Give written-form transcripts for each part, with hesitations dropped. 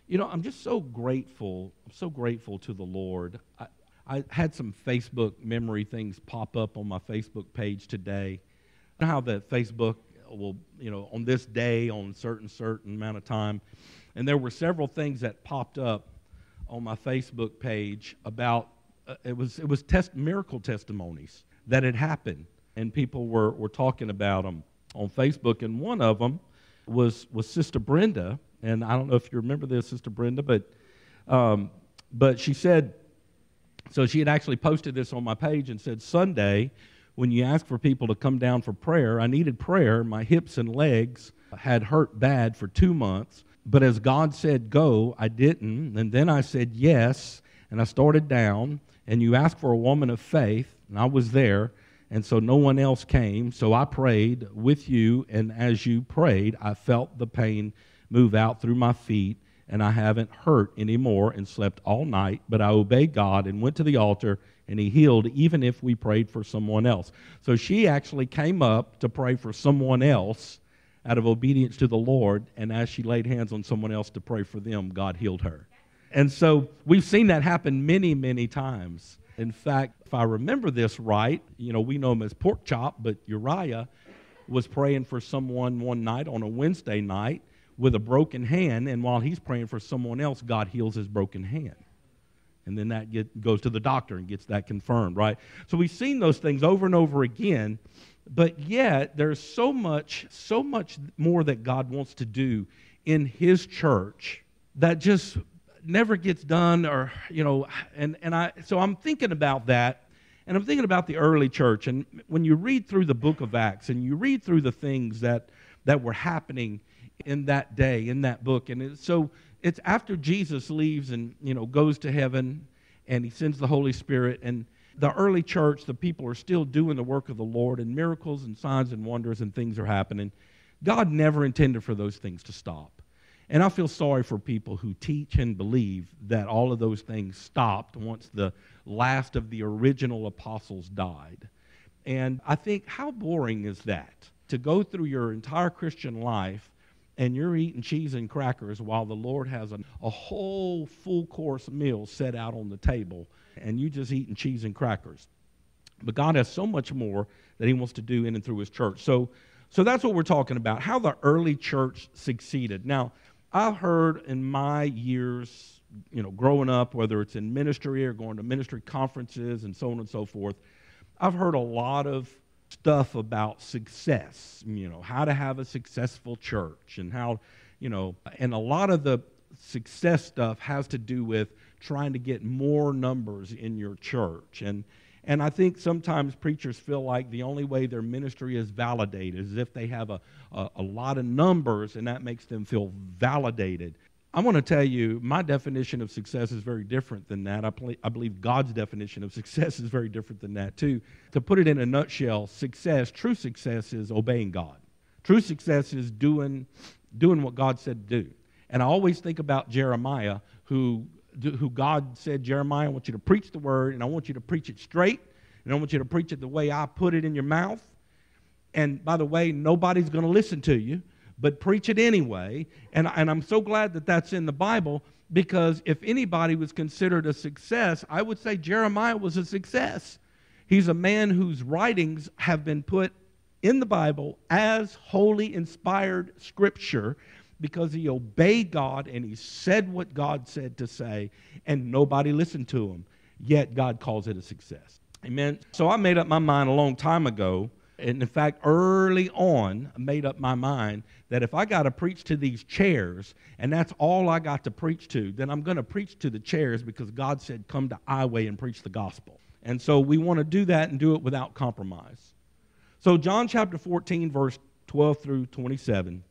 I'm just so grateful. I'm so grateful to the Lord. I had some Facebook memory things pop up on my Facebook page today. You know how that Facebook will, on this day, on certain amount of time. And there were several things that popped up on my Facebook page about, it was miracle testimonies that had happened. And people were talking about them on Facebook. And one of them was Sister Brenda. And I don't know if you remember this, Sister Brenda, but she said, so she had actually posted this on my page and said, Sunday, when you asked for people to come down for prayer, I needed prayer. My hips and legs had hurt bad for 2 months. But as God said go, I didn't. And then I said yes, and I started down. And you asked for a woman of faith, and I was there. And so no one else came. So I prayed with you, and as you prayed, I felt the pain move out through my feet, and I haven't hurt anymore and slept all night, but I obeyed God and went to the altar, and He healed even if we prayed for someone else. So she actually came up to pray for someone else out of obedience to the Lord, and as she laid hands on someone else to pray for them, God healed her. And so we've seen that happen many, many times. In fact, if I remember this right, we know him as Pork Chop, but Uriah was praying for someone one night on a Wednesday night with a broken hand, and while he's praying for someone else, God heals his broken hand. And then that goes to the doctor and gets that confirmed, right? So we've seen those things over and over again, but yet there's so much more that God wants to do in His church that just never gets done, so I'm thinking about that, and I'm thinking about the early church, and when you read through the book of Acts, and you read through the things that were happening in that day, in that book. And it's after Jesus leaves and, goes to heaven, and He sends the Holy Spirit. And the early church, the people are still doing the work of the Lord, and miracles and signs and wonders and things are happening. God never intended for those things to stop. And I feel sorry for people who teach and believe that all of those things stopped once the last of the original apostles died. And I think, how boring is that? To go through your entire Christian life and you're eating cheese and crackers while the Lord has a whole full-course meal set out on the table, and you just eating cheese and crackers. But God has so much more that He wants to do in and through His church. So that's what we're talking about, how the early church succeeded. Now, I've heard in my years, growing up, whether it's in ministry or going to ministry conferences and so on and so forth, I've heard a lot of stuff about success, how to have a successful church, and how, and a lot of the success stuff has to do with trying to get more numbers in your church. And I think sometimes preachers feel like the only way their ministry is validated is if they have a lot of numbers, and that makes them feel validated. I want to tell you, my definition of success is very different than that. I believe God's definition of success is very different than that too. To put it in a nutshell, true success is obeying God. True success is doing what God said to do. And I always think about Jeremiah, who God said, Jeremiah, I want you to preach the word, and I want you to preach it straight, and I want you to preach it the way I put it in your mouth. And by the way, nobody's going to listen to you, but preach it anyway. And I'm so glad that that's in the Bible, because if anybody was considered a success, I would say Jeremiah was a success. He's a man whose writings have been put in the Bible as holy, inspired scripture, because he obeyed God and he said what God said to say, and nobody listened to him. Yet God calls it a success. Amen. So I made up my mind a long time ago, and in fact, early on, I made up my mind that if I got to preach to these chairs, and that's all I got to preach to, then I'm going to preach to the chairs, because God said, come to Iway and preach the gospel. And so we want to do that and do it without compromise. So John chapter 14, verse 12 through 27,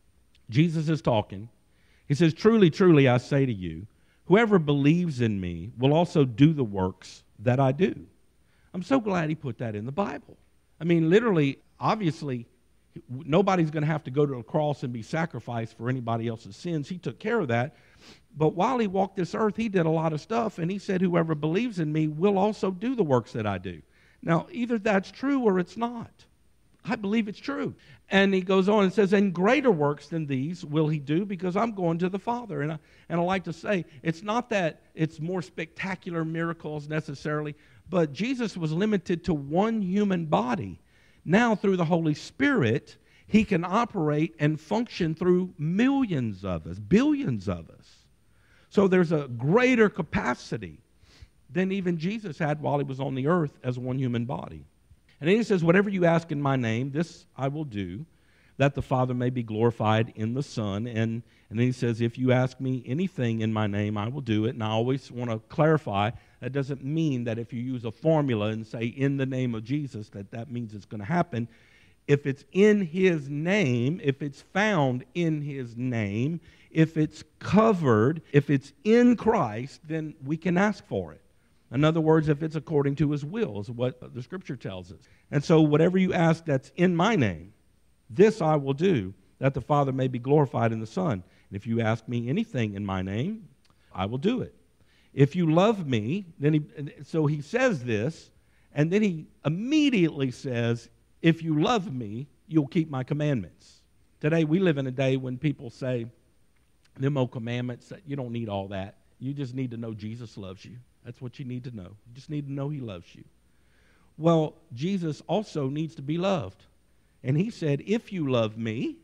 Jesus is talking. He says, truly, truly, I say to you, whoever believes in me will also do the works that I do. I'm so glad He put that in the Bible. I mean, literally, obviously, nobody's going to have to go to a cross and be sacrificed for anybody else's sins. He took care of that. But while He walked this earth, He did a lot of stuff, and He said, whoever believes in me will also do the works that I do. Now, either that's true or it's not. I believe it's true. And he goes on and says, and greater works than these will he do because I'm going to the Father. And I like to say, it's not that it's more spectacular miracles necessarily, but Jesus was limited to one human body. Now, through the Holy Spirit, he can operate and function through millions of us, billions of us. So there's a greater capacity than even Jesus had while he was on the earth as one human body. And then he says, whatever you ask in my name, this I will do, that the Father may be glorified in the Son. And then he says, if you ask me anything in my name, I will do it. And I always want to clarify, that doesn't mean that if you use a formula and say, in the name of Jesus, that means it's going to happen. If it's in his name, if it's found in his name, if it's covered, if it's in Christ, then we can ask for it. In other words, if it's according to his will, is what the Scripture tells us. And so whatever you ask that's in my name, this I will do, that the Father may be glorified in the Son. And if you ask me anything in my name, I will do it. If you love me, so he says this, and then he immediately says, if you love me, you'll keep my commandments. Today we live in a day when people say, them old commandments, you don't need all that. You just need to know Jesus loves you. That's what you need to know. You just need to know he loves you. Well, Jesus also needs to be loved. And he said, if you love me,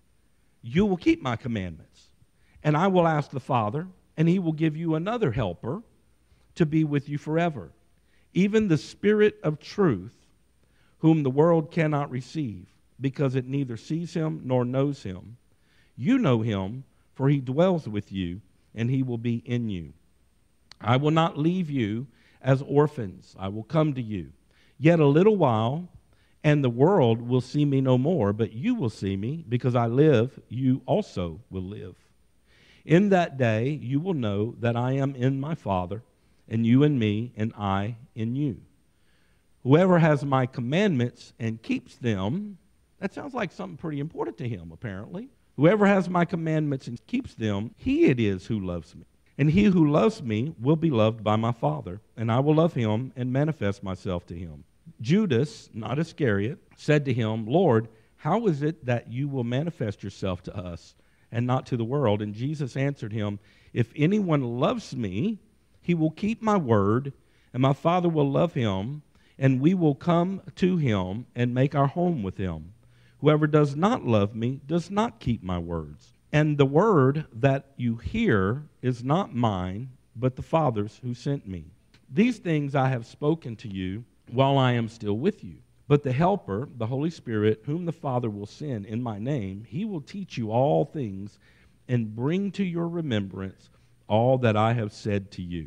you will keep my commandments. And I will ask the Father, and he will give you another helper to be with you forever. Even the Spirit of truth, whom the world cannot receive, because it neither sees him nor knows him. You know him, for he dwells with you, and he will be in you. I will not leave you as orphans. I will come to you. Yet a little while, and the world will see me no more, but you will see me, because I live, you also will live. In that day you will know that I am in my Father, and you in me, and I in you. Whoever has my commandments and keeps them, that sounds like something pretty important to him, apparently. Whoever has my commandments and keeps them, he it is who loves me. And he who loves me will be loved by my Father, and I will love him and manifest myself to him. Judas, not Iscariot, said to him, Lord, how is it that you will manifest yourself to us and not to the world? And Jesus answered him, if anyone loves me, he will keep my word, and my Father will love him, and we will come to him and make our home with him. Whoever does not love me does not keep my words. And the word that you hear is not mine, but the Father's who sent me. These things I have spoken to you while I am still with you. But the Helper, the Holy Spirit, whom the Father will send in my name, he will teach you all things and bring to your remembrance all that I have said to you.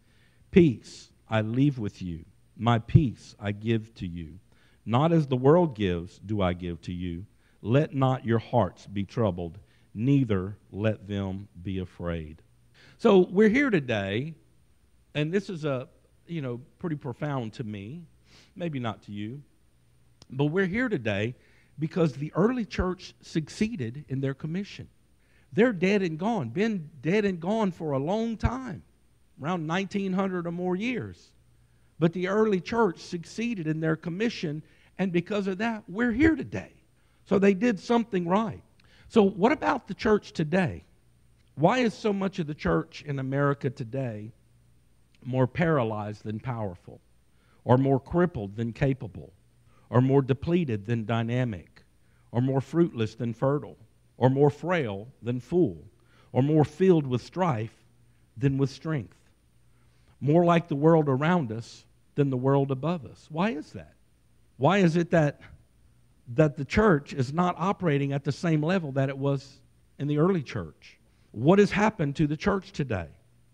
Peace I leave with you. My peace I give to you. Not as the world gives do I give to you. Let not your hearts be troubled, neither let them be afraid. So we're here today, and this is pretty profound to me, maybe not to you, but we're here today because the early church succeeded in their commission. They're dead and gone, been dead and gone for a long time, around 1900 or more years. But the early church succeeded in their commission, and because of that, we're here today. So they did something right. So what about the church today? Why is so much of the church in America today more paralyzed than powerful, or more crippled than capable, or more depleted than dynamic, or more fruitless than fertile, or more frail than full, or more filled with strife than with strength? More like the world around us than the world above us. Why is that? Why is it that the church is not operating at the same level that it was in the early church? What has happened to the church today?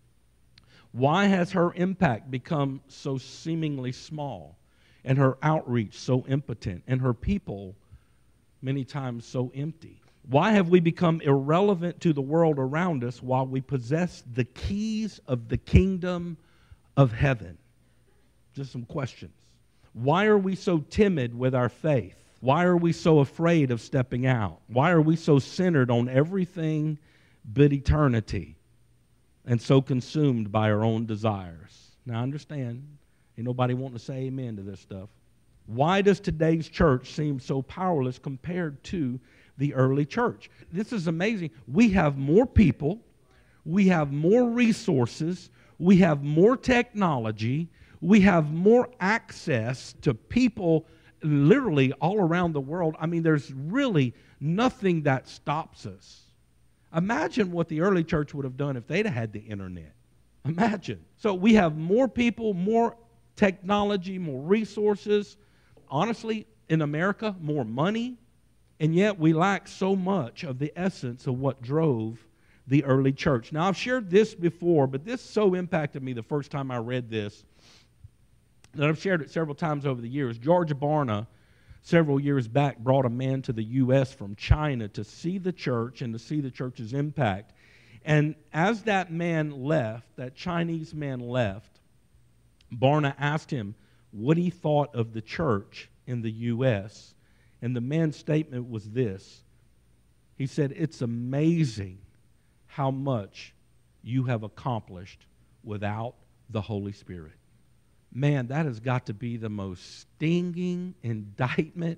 Why has her impact become so seemingly small, and her outreach so impotent, and her people many times so empty? Why have we become irrelevant to the world around us while we possess the keys of the kingdom of heaven? Just some questions. Why are we so timid with our faith? Why are we so afraid of stepping out? Why are we so centered on everything but eternity and so consumed by our own desires? Now, I understand. Ain't nobody wanting to say amen to this stuff. Why does today's church seem so powerless compared to the early church? This is amazing. We have more people, we have more resources, we have more technology, we have more access to people literally all around the world. I mean, there's really nothing that stops us. Imagine what the early church would have done if they'd had the internet. Imagine. So we have more people, more technology, more resources. Honestly, in America, more money. And yet we lack so much of the essence of what drove the early church. Now, I've shared this before, but this so impacted me the first time I read this that I've shared it several times over the years. George Barna, several years back, brought a man to the U.S. from China to see the church and to see the church's impact. And as that man left, that Chinese man left, Barna asked him what he thought of the church in the U.S. And the man's statement was this. He said, "It's amazing how much you have accomplished without the Holy Spirit." Man, that has got to be the most stinging indictment.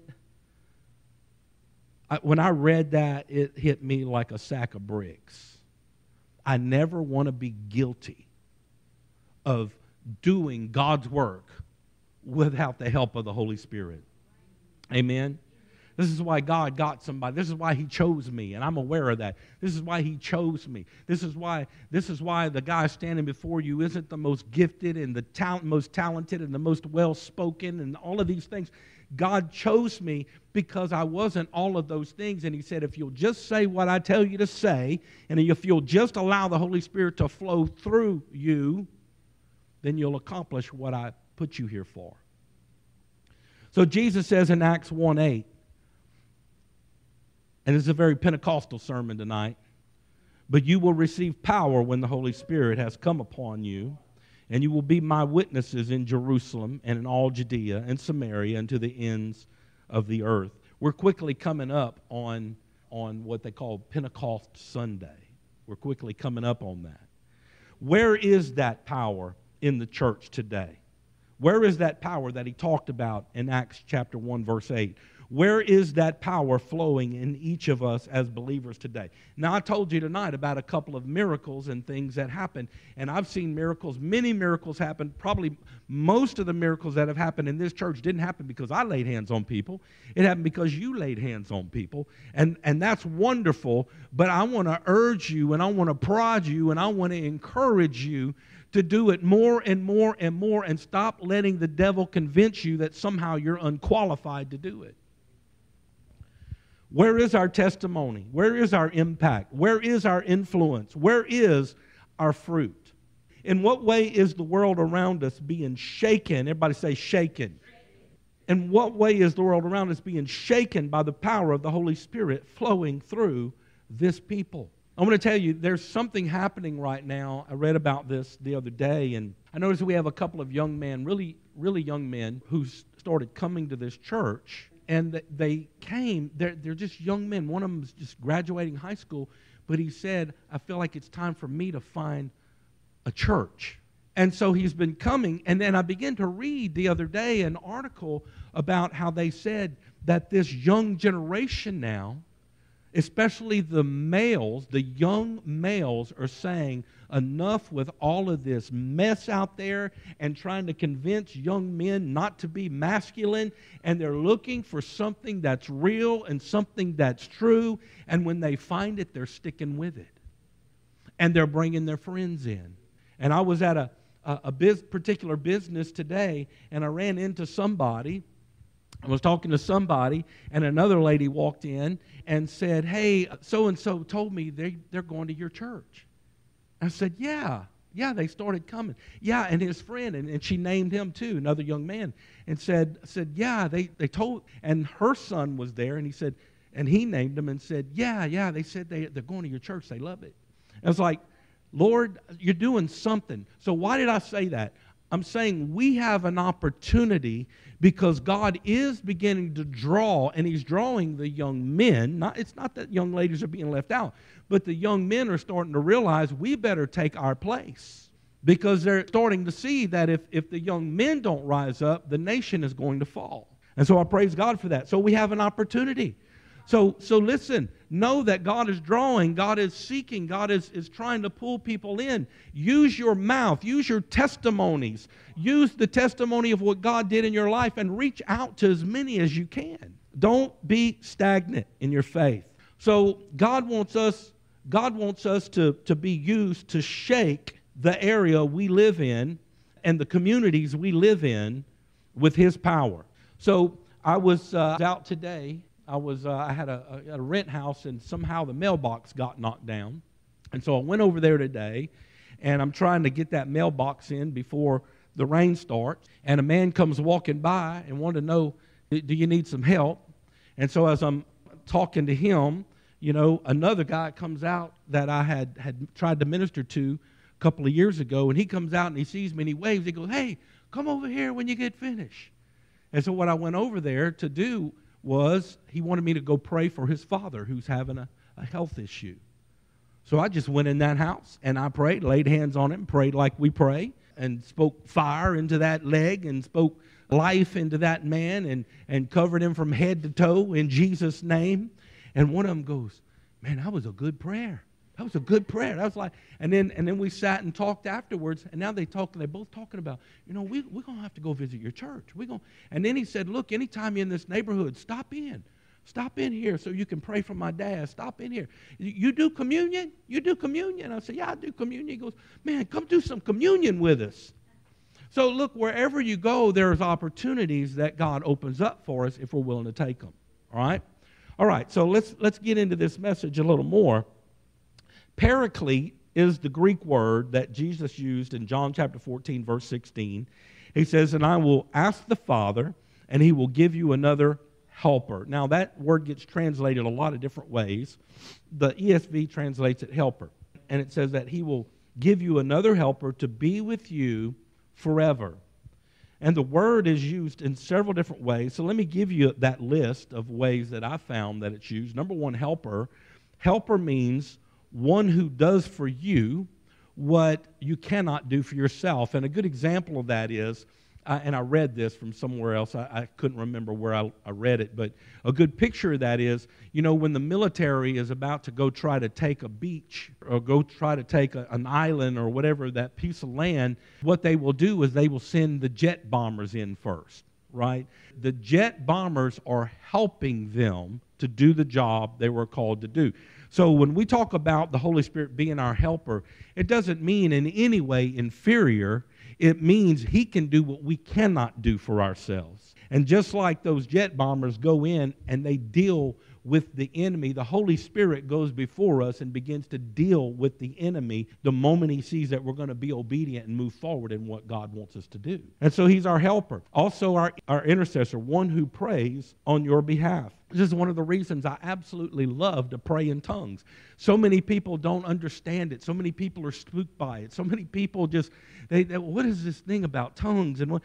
When I read that, it hit me like a sack of bricks. I never want to be guilty of doing God's work without the help of the Holy Spirit. Amen? This is why God got somebody. This is why He chose me, and I'm aware of that. This is why He chose me. This is why the guy standing before you isn't the most gifted and the most talented and the most well-spoken and all of these things. God chose me because I wasn't all of those things, and He said, if you'll just say what I tell you to say, and if you'll just allow the Holy Spirit to flow through you, then you'll accomplish what I put you here for. So Jesus says in Acts 1:8, and it's a very Pentecostal sermon tonight, but you will receive power when the Holy Spirit has come upon you, and you will be my witnesses in Jerusalem and in all Judea and Samaria and to the ends of the earth. We're quickly coming up on what they call Pentecost Sunday. We're quickly coming up on that. Where is that power in the church today? Where is that power that he talked about in Acts chapter 1, verse 8? Where is that power flowing in each of us as believers today? Now, I told you tonight about a couple of miracles and things that happened, and I've seen miracles, many miracles happen. Probably most of the miracles that have happened in this church didn't happen because I laid hands on people. It happened because you laid hands on people, and that's wonderful, but I want to urge you, and I want to prod you, and I want to encourage you to do it more and more and more, and stop letting the devil convince you that somehow you're unqualified to do it. Where is our testimony? Where is our impact? Where is our influence? Where is our fruit? In what way is the world around us being shaken? Everybody say shaken. In what way is the world around us being shaken by the power of the Holy Spirit flowing through this people? I want to tell you, there's something happening right now. I read about this the other day, and I noticed we have a couple of young men, really, really young men, who started coming to this church. And they came, they're just young men. One of them is just graduating high school, but he said, I feel like it's time for me to find a church. And so he's been coming, and then I began to read the other day an article about how they said that this young generation now, especially the males, the young males are saying, enough with all of this mess out there and trying to convince young men not to be masculine, and they're looking for something that's real and something that's true, and when they find it, they're sticking with it. And they're bringing their friends in. And I was at a particular business today, and I ran into somebody. I was talking to somebody, and another lady walked in and said, hey, so-and-so told me they're going to your church. I said, yeah, they started coming. Yeah, and his friend, and she named him too, another young man, and said, yeah, they told, and her son was there, and he said, and he named him and said, yeah, they said they're going to your church, they love it. I was like, Lord, you're doing something. So why did I say that? I'm saying we have an opportunity because God is beginning to draw, and He's drawing the young men. It's not that young ladies are being left out, but the young men are starting to realize we better take our place, because they're starting to see that if the young men don't rise up, the nation is going to fall. And so I praise God for that. So we have an opportunity. So listen, know that God is drawing, God is seeking, God is trying to pull people in. Use your mouth, use your testimonies, use the testimony of what God did in your life and reach out to as many as you can. Don't be stagnant in your faith. So God wants us to be used to shake the area we live in and the communities we live in with His power. So I was out today. I had a rent house, and somehow the mailbox got knocked down. And so I went over there today, and I'm trying to get that mailbox in before the rain starts. And a man comes walking by and wanted to know, do you need some help? And so as I'm talking to him, another guy comes out that I had tried to minister to a couple of years ago, and he comes out and he sees me and he waves. He goes, "Hey, come over here when you get finished." And so what I went over there to do was he wanted me to go pray for his father who's having a health issue. So I just went in that house and I prayed, laid hands on him, prayed like we pray, and spoke fire into that leg and spoke life into that man and covered him from head to toe in Jesus' name. And one of them goes, "Man, that was a good prayer. That was a good prayer." That was like, and then we sat and talked afterwards, and now they're both talking about, we're going to have to go visit your church. And then he said, "Look, anytime you're in this neighborhood, stop in here so you can pray for my dad. Stop in here. You do communion? You do communion?" I said, "Yeah, I do communion." He goes, "Man, come do some communion with us." So look, wherever you go, there's opportunities that God opens up for us if we're willing to take them. All right, so let's get into this message a little more. Paraclete is the Greek word that Jesus used in John chapter 14, verse 16. He says, "And I will ask the Father, and He will give you another helper." Now, that word gets translated a lot of different ways. The ESV translates it helper. And it says that He will give you another helper to be with you forever. And the word is used in several different ways. So let me give you that list of ways that I found that it's used. Number one, helper. Helper means one who does for you what you cannot do for yourself. And a good example of that is, and I read this from somewhere else. I couldn't remember where I read it, but a good picture of that is, when the military is about to go try to take a beach or go try to take an island or whatever, that piece of land, what they will do is they will send the jet bombers in first, right? The jet bombers are helping them to do the job they were called to do. So when we talk about the Holy Spirit being our helper, it doesn't mean in any way inferior. It means He can do what we cannot do for ourselves. And just like those jet bombers go in and they deal with the enemy, the Holy Spirit goes before us and begins to deal with the enemy the moment He sees that we're going to be obedient and move forward in what God wants us to do. And so He's our helper. Also our intercessor, one who prays on your behalf. This is one of the reasons I absolutely love to pray in tongues. So many people don't understand it. So many people are spooked by it. So many people just, what is this thing about tongues? And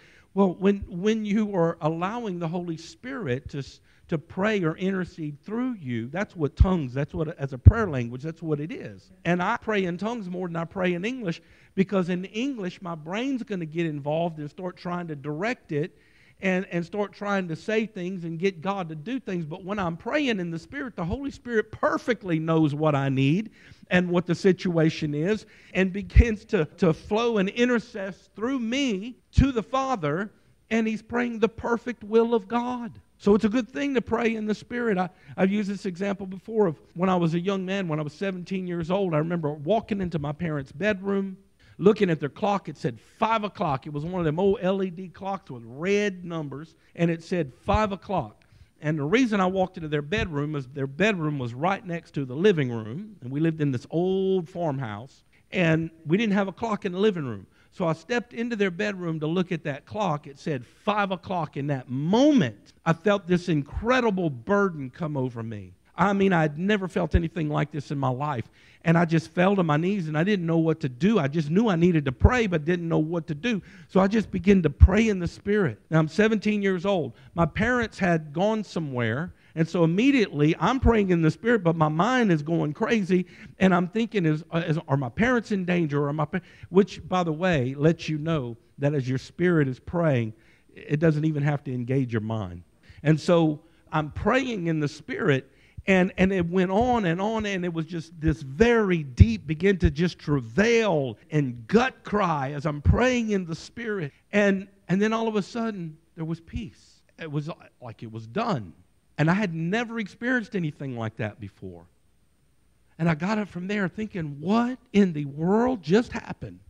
when you are allowing the Holy Spirit to pray or intercede through you, that's what tongues, as a prayer language, that's what it is. And I pray in tongues more than I pray in English, because in English, my brain's going to get involved and start trying to direct it and start trying to say things and get God to do things. But when I'm praying in the Spirit, the Holy Spirit perfectly knows what I need and what the situation is, and begins to flow and intercess through me to the Father, and He's praying the perfect will of God. So it's a good thing to pray in the Spirit. I've used this example before of when I was a young man, when I was 17 years old. I remember walking into my parents' bedroom, looking at their clock. It said 5 o'clock. It was one of them old LED clocks with red numbers, and it said 5 o'clock. And the reason I walked into their bedroom is their bedroom was right next to the living room, and we lived in this old farmhouse, and we didn't have a clock in the living room. So I stepped into their bedroom to look at that clock. It said 5 o'clock. In that moment, I felt this incredible burden come over me. I mean, I'd never felt anything like this in my life. And I just fell to my knees, and I didn't know what to do. I just knew I needed to pray, but didn't know what to do. So I just began to pray in the Spirit. Now, I'm 17 years old. My parents had gone somewhere, and so immediately I'm praying in the Spirit, but my mind is going crazy, and I'm thinking, are my parents in danger? Or which, by the way, lets you know that as your spirit is praying, it doesn't even have to engage your mind. And so I'm praying in the Spirit, and it went on, and it was just this very deep, begin to just travail and gut cry as I'm praying in the Spirit. And then all of a sudden, there was peace. It was like it was done. And I had never experienced anything like that before. And I got up from there thinking, what in the world just happened?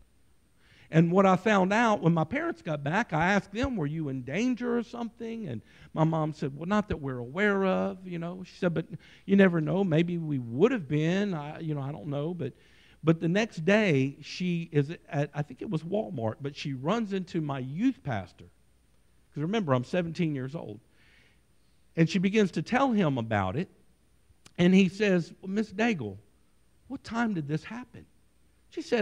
And what I found out when my parents got back, I asked them, were you in danger or something? And my mom said, well, not that we're aware of, She said, but you never know. Maybe we would have been. I don't know. But the next day, she is at, I think it was Walmart, but she runs into my youth pastor. Because remember, I'm 17 years old. And she begins to tell him about it. And he says, well, Miss Daigle, what time did this happen? She said,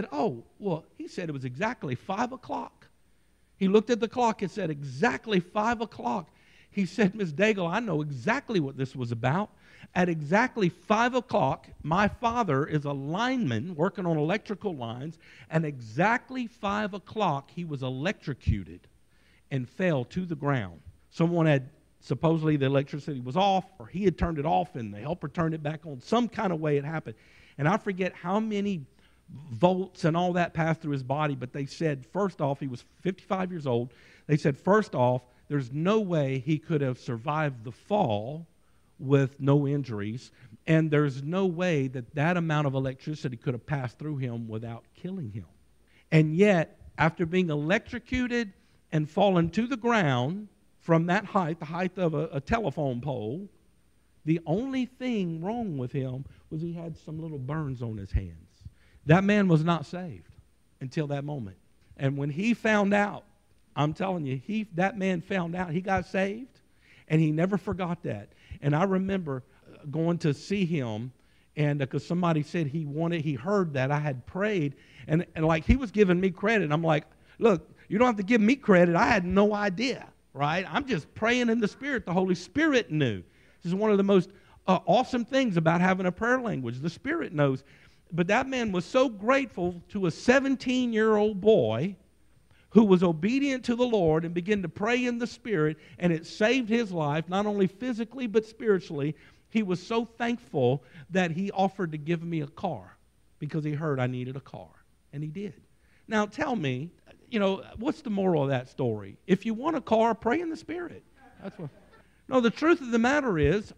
he said it was exactly 5 o'clock. He looked at the clock and said, exactly 5 o'clock. He said, Miss Daigle, I know exactly what this was about. At exactly 5 o'clock, my father is a lineman working on electrical lines, and exactly 5 o'clock, he was electrocuted and fell to the ground. Someone had, supposedly the electricity was off, or he had turned it off, and the helper turned it back on. Some kind of way it happened. And I forget how many volts and all that passed through his body, but they said, first off, he was 55 years old. They said, first off, there's no way he could have survived the fall with no injuries, and there's no way that amount of electricity could have passed through him without killing him. And yet, after being electrocuted and fallen to the ground from that height, the height of a telephone pole, the only thing wrong with him was he had some little burns on his hands. That man was not saved until that moment. And when he found out, I'm telling you, that man found out, he got saved, and he never forgot that. And I remember going to see him, and because somebody said he heard that I had prayed, and like he was giving me credit. I'm like, look, you don't have to give me credit. I had no idea, right? I'm just praying in the Spirit. The Holy Spirit knew. This is one of the most awesome things about having a prayer language. The Spirit knows. But that man was so grateful to a 17-year-old boy who was obedient to the Lord and began to pray in the Spirit, and it saved his life, not only physically but spiritually. He was so thankful that he offered to give me a car because he heard I needed a car, and he did. Now tell me, what's the moral of that story? If you want a car, pray in the Spirit. That's what. No, the truth of the matter is,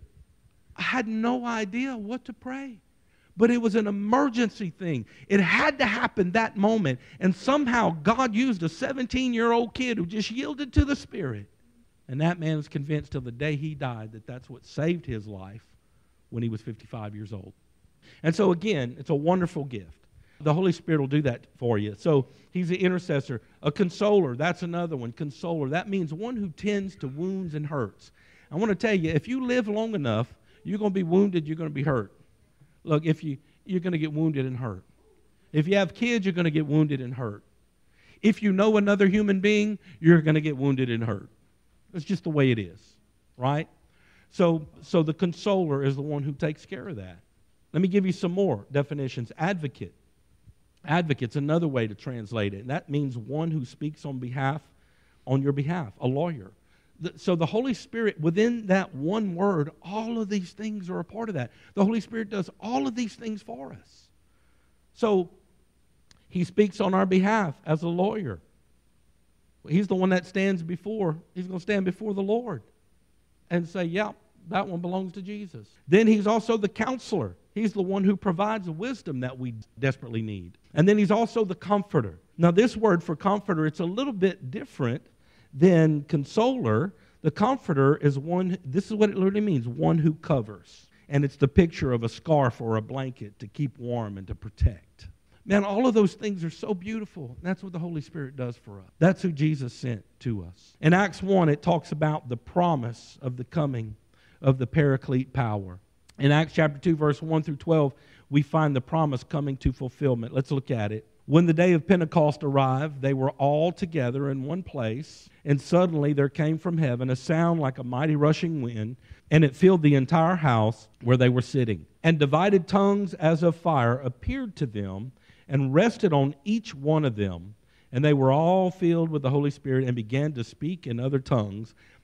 I had no idea what to pray. But it was an emergency thing. It had to happen that moment. And somehow God used a 17-year-old kid who just yielded to the Spirit. And that man was convinced till the day he died that that's what saved his life when he was 55 years old. And so again, it's a wonderful gift. The Holy Spirit will do that for you. So he's the intercessor. A consoler, that's another one. Consoler, that means one who tends to wounds and hurts. I want to tell you, if you live long enough, you're going to be wounded, you're going to be hurt. Look, if you're going to get wounded and hurt. If you have kids, you're going to get wounded and hurt. If you know another human being, you're going to get wounded and hurt. That's just the way it is, right? So the consoler is the one who takes care of that. Let me give you some more definitions. Advocate. Advocate's another way to translate it. And that means one who speaks on your behalf, a lawyer. So the Holy Spirit, within that one word, all of these things are a part of that. The Holy Spirit does all of these things for us. So he speaks on our behalf as a lawyer. He's the one that he's going to stand before the Lord and say, yeah, that one belongs to Jesus. Then he's also the counselor. He's the one who provides the wisdom that we desperately need. And then he's also the comforter. Now this word for comforter, it's a little bit different than consoler. The comforter is one, this is what it literally means, one who covers. And it's the picture of a scarf or a blanket to keep warm and to protect. Man, all of those things are so beautiful. That's what the Holy Spirit does for us. That's who Jesus sent to us. In Acts 1, it talks about the promise of the coming of the Paraclete power. In Acts chapter 2, verse 1 through 12, we find the promise coming to fulfillment. Let's look at it. When the day of Pentecost arrived, they were all together in one place, and suddenly there came from heaven a sound like a mighty rushing wind, and it filled the entire house where they were sitting. And divided tongues as of fire appeared to them and rested on each one of them. And they were all filled with the Holy Spirit and began to speak in other tongues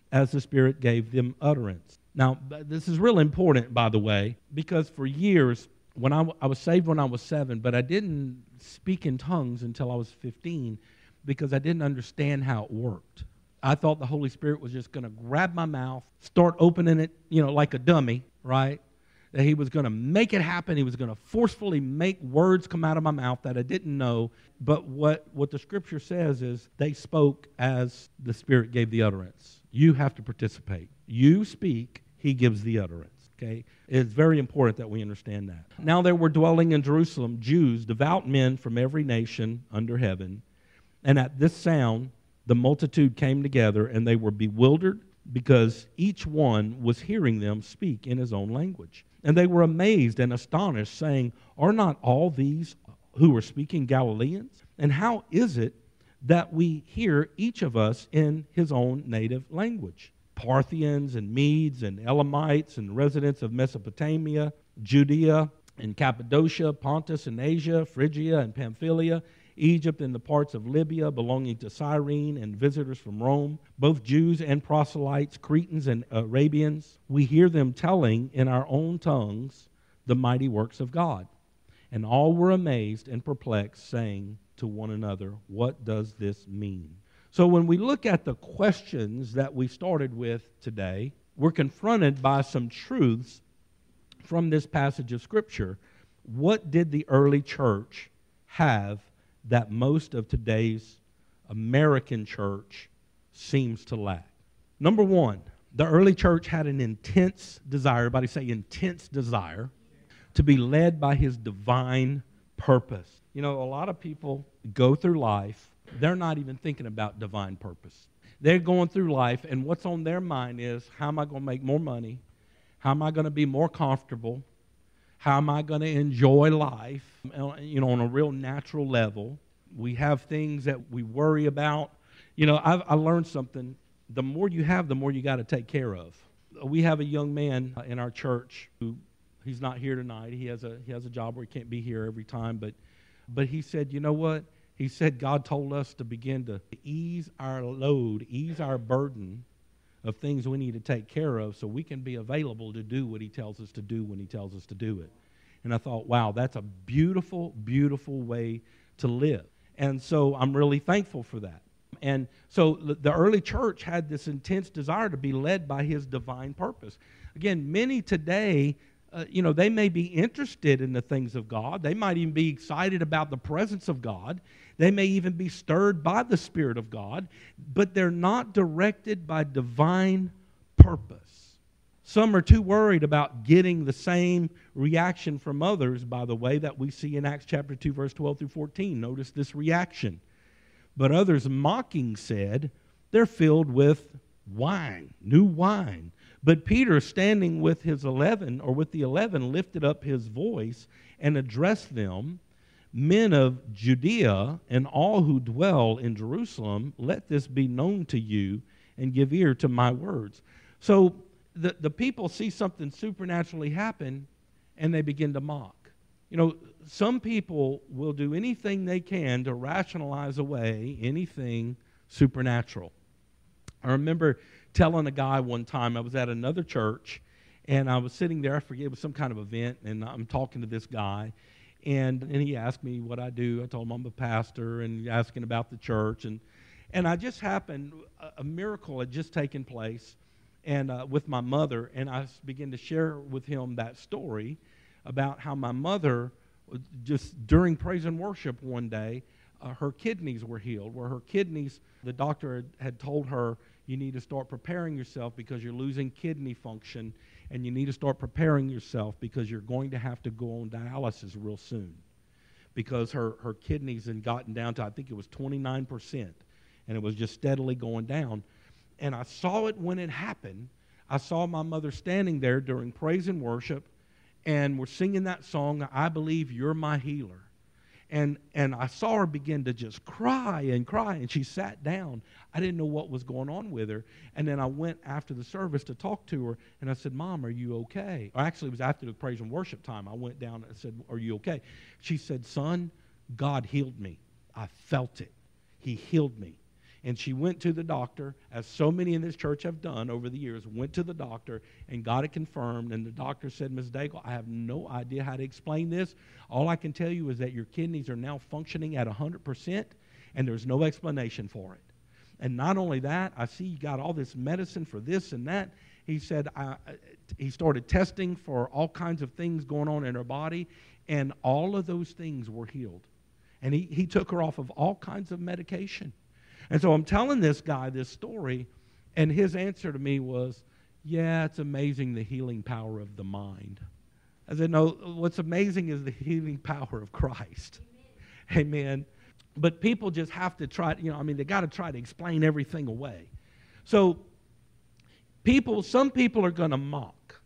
as the Spirit gave them utterance. Now, this is real important, by the way, because for years, when I was saved when I was 7, but I didn't speak in tongues until I was 15 because I didn't understand how it worked. I thought the Holy Spirit was just going to grab my mouth, start opening it, like a dummy, right? That he was going to make it happen. He was going to forcefully make words come out of my mouth that I didn't know. But what the Scripture says is they spoke as the Spirit gave the utterance. You have to participate. You speak, he gives the utterance. Okay? It's very important that we understand that. Now there were dwelling in Jerusalem Jews, devout men from every nation under heaven. And at this sound, the multitude came together, and they were bewildered because each one was hearing them speak in his own language. And they were amazed and astonished, saying, "Are not all these who are speaking Galileans? And how is it that we hear each of us in his own native language? Parthians and Medes and Elamites and residents of Mesopotamia, Judea and Cappadocia, Pontus and Asia, Phrygia and Pamphylia, Egypt and the parts of Libya belonging to Cyrene, and visitors from Rome, both Jews and proselytes, Cretans and Arabians. We hear them telling in our own tongues the mighty works of God." And all were amazed and perplexed, saying to one another, "What does this mean?" So when we look at the questions that we started with today, we're confronted by some truths from this passage of Scripture. What did the early church have that most of today's American church seems to lack? Number one, the early church had an intense desire, everybody say intense desire, to be led by his divine purpose. A lot of people go through life, they're not even thinking about divine purpose. They're going through life, and what's on their mind is, how am I going to make more money? How am I going to be more comfortable? How am I going to enjoy life, on a real natural level? We have things that we worry about. I learned something. The more you have, the more you got to take care of. We have a young man in our church who, he's not here tonight. He has a job where he can't be here every time. But he said, you know what? He said God told us to begin to ease our load, ease our burden of things we need to take care of so we can be available to do what he tells us to do when he tells us to do it. And I thought, wow, that's a beautiful, beautiful way to live. And so I'm really thankful for that. And so the early church had this intense desire to be led by his divine purpose. Again, many today, they may be interested in the things of God. They might even be excited about the presence of God. They may even be stirred by the Spirit of God, but they're not directed by divine purpose. Some are too worried about getting the same reaction from others, by the way, that we see in Acts chapter 2, verse 12 through 14. Notice this reaction. But others mocking said, "They're filled with wine, new wine." But Peter, standing with the 11, lifted up his voice and addressed them, "Men of Judea and all who dwell in Jerusalem, let this be known to you, and give ear to my words." So the people see something supernaturally happen, and they begin to mock. Some people will do anything they can to rationalize away anything supernatural. I remember telling a guy one time, I was at another church, and I was sitting there, I forget, it was some kind of event, and I'm talking to this guy, and he asked me what I do. I told him I'm a pastor, and asking about the church, and I just happened, a miracle had just taken place, and with my mother, and I began to share with him that story about how my mother, just during praise and worship one day, her kidneys were healed, where her kidneys, the doctor had told her, you need to start preparing yourself because you're losing kidney function, and you need to start preparing yourself because you're going to have to go on dialysis real soon, because her kidneys had gotten down to, I think it was 29%, and it was just steadily going down. And I saw it when it happened. I saw my mother standing there during praise and worship, and we're singing that song, "I Believe You're My Healer." And I saw her begin to just cry, and she sat down. I didn't know what was going on with her. And then I went after the service to talk to her, and I said, "Mom, are you okay?" Or actually, it was after the praise and worship time. I went down and said, "Are you okay?" She said, "Son, God healed me. I felt it. He healed me." And she went to the doctor, as so many in this church have done over the years, went to the doctor and got it confirmed. And the doctor said, Ms. Daigle, I have no idea how to explain this. All I can tell you is that your kidneys are now functioning at 100%, and there's no explanation for it. And not only that, I see you got all this medicine for this and that. He said he started testing for all kinds of things going on in her body, and all of those things were healed. And he took her off of all kinds of medication. And so I'm telling this guy this story, and his answer to me was, yeah, it's amazing the healing power of the mind. I said, no, what's amazing is the healing power of Christ. Amen. But people just have to try, they got to try to explain everything away. So some people are going to mock.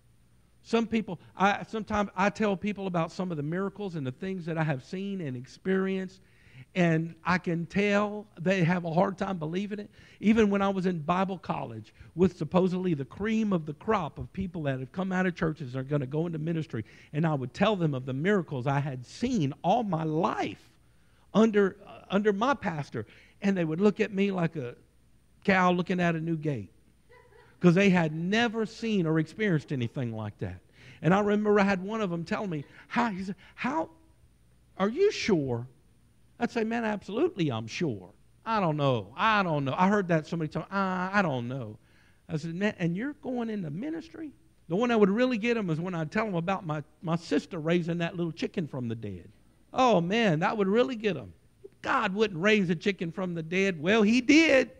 Sometimes I tell people about some of the miracles and the things that I have seen and experienced, and I can tell they have a hard time believing it. Even when I was in Bible college with supposedly the cream of the crop of people that have come out of churches and are going to go into ministry, and I would tell them of the miracles I had seen all my life under my pastor, and they would look at me like a cow looking at a new gate, because they had never seen or experienced anything like that. And I remember I had one of them tell me, he said, how are you sure? I'd say, man, absolutely I'm sure. I don't know. I heard that so many times. I don't know. I said, man, and you're going into ministry? The one that would really get them is when I tell them about my sister raising that little chicken from the dead. Oh, man, that would really get them. God wouldn't raise a chicken from the dead. Well, he did.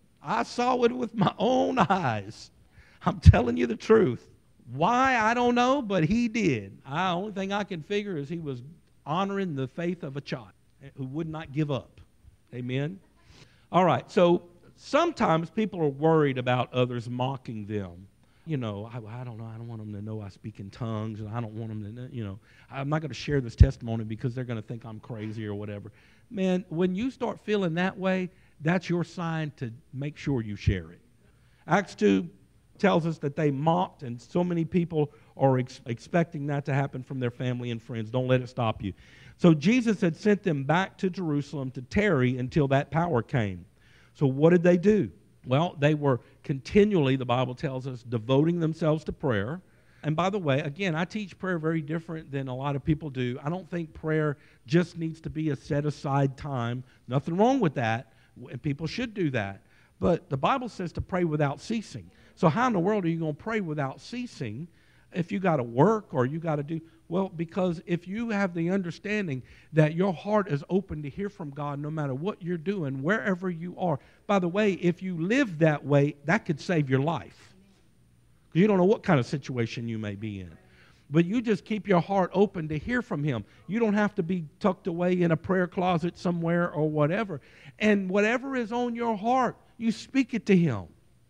I saw it with my own eyes. I'm telling you the truth. Why, I don't know, but he did. The only thing I can figure is he was honoring the faith of a child who would not give up. Amen? All right, so sometimes people are worried about others mocking them. I don't know. I don't want them to know I speak in tongues, and I don't want them to, I'm not going to share this testimony because they're going to think I'm crazy or whatever. Man, when you start feeling that way, that's your sign to make sure you share it. Acts 2 tells us that they mocked, and so many people are expecting that to happen from their family and friends. Don't let it stop you. So Jesus had sent them back to Jerusalem to tarry until that power came. So what did they do? Well, they were continually, the Bible tells us, devoting themselves to prayer. And by the way, again, I teach prayer very different than a lot of people do. I don't think prayer just needs to be a set-aside time. Nothing wrong with that, and people should do that. But the Bible says to pray without ceasing. So how in the world are you going to pray without ceasing if you got to work or you got to do? Well, because if you have the understanding that your heart is open to hear from God no matter what you're doing, wherever you are. By the way, if you live that way, that could save your life. Because you don't know what kind of situation you may be in. But you just keep your heart open to hear from Him. You don't have to be tucked away in a prayer closet somewhere or whatever. And whatever is on your heart, you speak it to Him.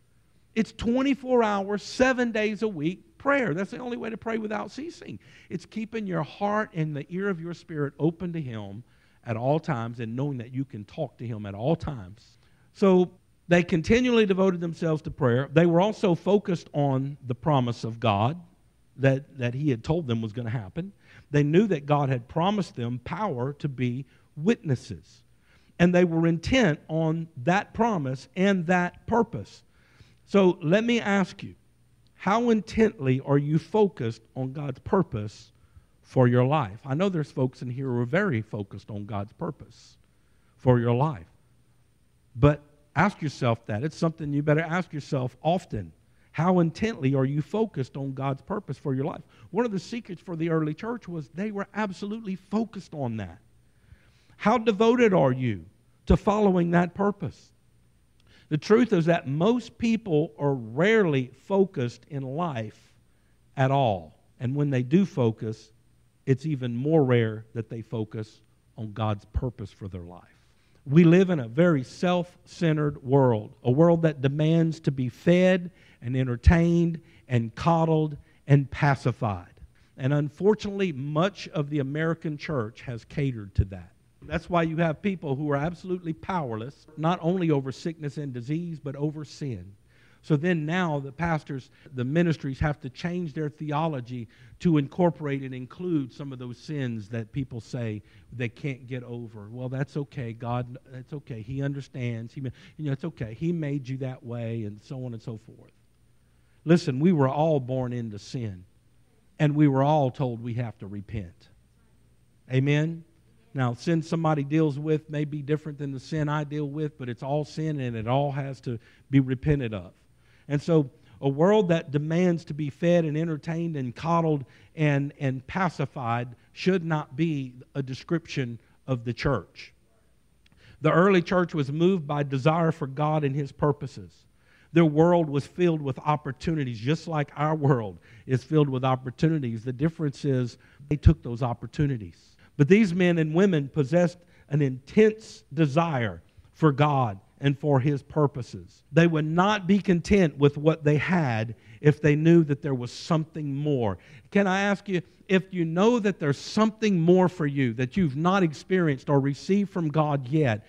It's 24 hours, 7 days a week prayer. That's the only way to pray without ceasing. It's keeping your heart and the ear of your spirit open to Him at all times and knowing that you can talk to Him at all times. So they continually devoted themselves to prayer. They were also focused on the promise of God that He had told them was going to happen. They knew that God had promised them power to be witnesses. And they were intent on that promise and that purpose. So let me ask you, how intently are you focused on God's purpose for your life? I know there's folks in here who are very focused on God's purpose for your life. But ask yourself that. It's something you better ask yourself often. How intently are you focused on God's purpose for your life? One of the secrets for the early church was they were absolutely focused on that. How devoted are you to following that purpose? The truth is that most people are rarely focused in life at all. And when they do focus, it's even more rare that they focus on God's purpose for their life. We live in a very self-centered world, a world that demands to be fed and entertained and coddled and pacified. And unfortunately, much of the American church has catered to that. That's why you have people who are absolutely powerless, not only over sickness and disease, but over sin. So then now the pastors, the ministries have to change their theology to incorporate and include some of those sins that people say they can't get over. Well, that's okay. God, that's okay. He understands. It's okay. He made you that way, and so on and so forth. Listen, we were all born into sin, and we were all told we have to repent. Amen? Now, sin somebody deals with may be different than the sin I deal with, but it's all sin, and it all has to be repented of. And so a world that demands to be fed and entertained and coddled and pacified should not be a description of the church. The early church was moved by desire for God and His purposes. Their world was filled with opportunities, just like our world is filled with opportunities. The difference is they took those opportunities. But these men and women possessed an intense desire for God and for His purposes. They would not be content with what they had if they knew that there was something more. Can I ask you, if you know that there's something more for you that you've not experienced or received from God yet,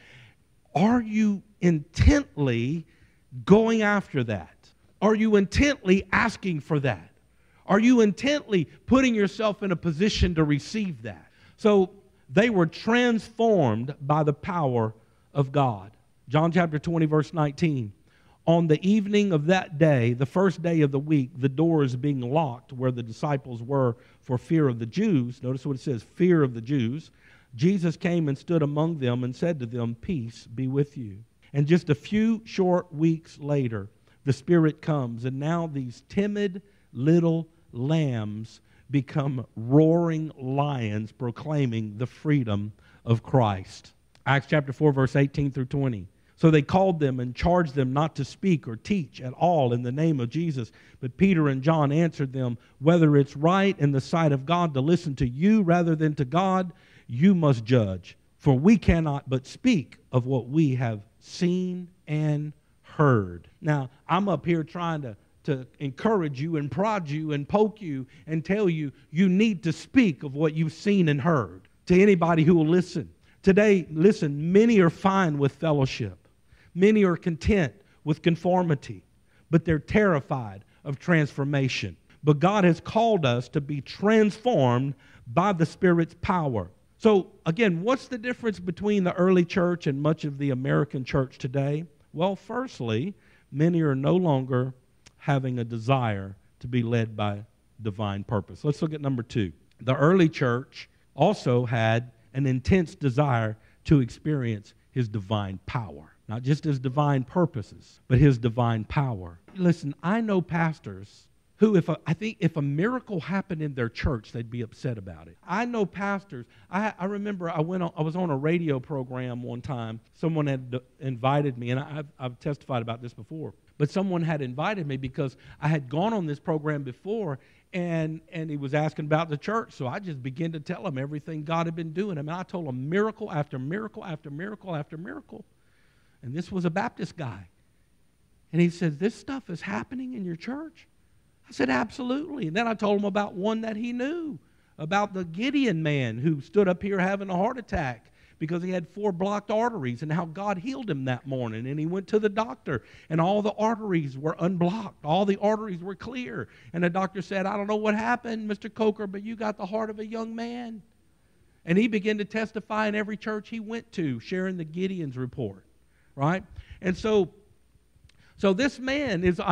are you intently going after that? Are you intently asking for that? Are you intently putting yourself in a position to receive that? So they were transformed by the power of God. John chapter 20, verse 19. On the evening of that day, the first day of the week, the doors being locked where the disciples were for fear of the Jews. Notice what it says, fear of the Jews. Jesus came and stood among them and said to them, peace be with you. And just a few short weeks later, the Spirit comes, and now these timid little lambs become roaring lions proclaiming the freedom of Christ. Acts chapter 4, verse 18 through 20. So they called them and charged them not to speak or teach at all in the name of Jesus. But Peter and John answered them, whether it's right in the sight of God to listen to you rather than to God, you must judge. For we cannot but speak of what we have seen and heard. Now, I'm up here trying to encourage you and prod you and poke you and tell you you need to speak of what you've seen and heard to anybody who will listen. Today, listen, many are fine with fellowship. Many are content with conformity, but they're terrified of transformation. But God has called us to be transformed by the Spirit's power. So, again, what's the difference between the early church and much of the American church today? Well, firstly, many are no longer having a desire to be led by divine purpose. Let's look at number 2. The early church also had an intense desire to experience His divine power. Not just His divine purposes, but His divine power. Listen, I know pastors who, I think if a miracle happened in their church, they'd be upset about it. I know pastors. I remember I was on a radio program one time. Someone had invited me, and I've testified about this before. But someone had invited me because I had gone on this program before, and he was asking about the church. So I just began to tell him everything God had been doing. I mean, I told him miracle after miracle after miracle after miracle. And this was a Baptist guy. And he said, this stuff is happening in your church? I said, absolutely. And then I told him about one that he knew, about the Gideon man who stood up here having a heart attack because he had 4 blocked arteries, and how God healed him that morning. And he went to the doctor, and all the arteries were unblocked. All the arteries were clear. And the doctor said, I don't know what happened, Mr. Coker, but you got the heart of a young man. And he began to testify in every church he went to, sharing the Gideon's report. Right? And so this man is,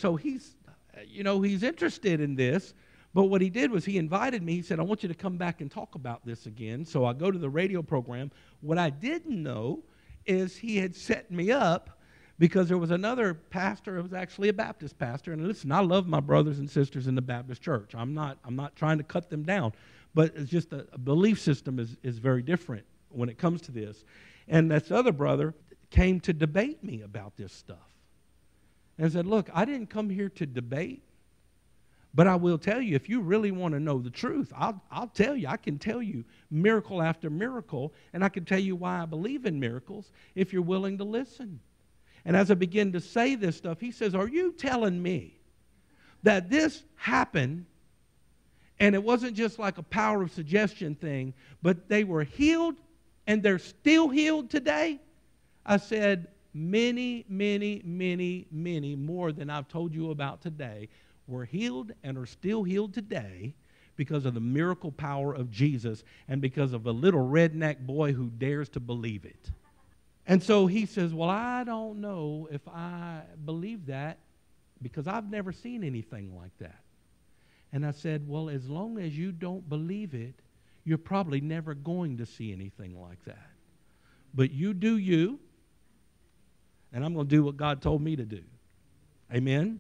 he's interested in this, but what he did was he invited me. He said, I want you to come back and talk about this again. So I go to the radio program. What I didn't know is he had set me up because there was another pastor. It was actually a Baptist pastor. And listen, I love my brothers and sisters in the Baptist church. I'm not trying to cut them down, but it's just a belief system is very different when it comes to this. And this other brother came to debate me about this stuff. And I said, look, I didn't come here to debate, but I will tell you, if you really want to know the truth, I'll tell you. I can tell you miracle after miracle, and I can tell you why I believe in miracles if you're willing to listen. And as I begin to say this stuff, he says, are you telling me that this happened and it wasn't just like a power of suggestion thing, but they were healed and they're still healed today? I said, many, many, many, many more than I've told you about today were healed and are still healed today because of the miracle power of Jesus and because of a little redneck boy who dares to believe it. And so he says, well, I don't know if I believe that because I've never seen anything like that. And I said, well, as long as you don't believe it, you're probably never going to see anything like that. But you do you, and I'm going to do what God told me to do. Amen?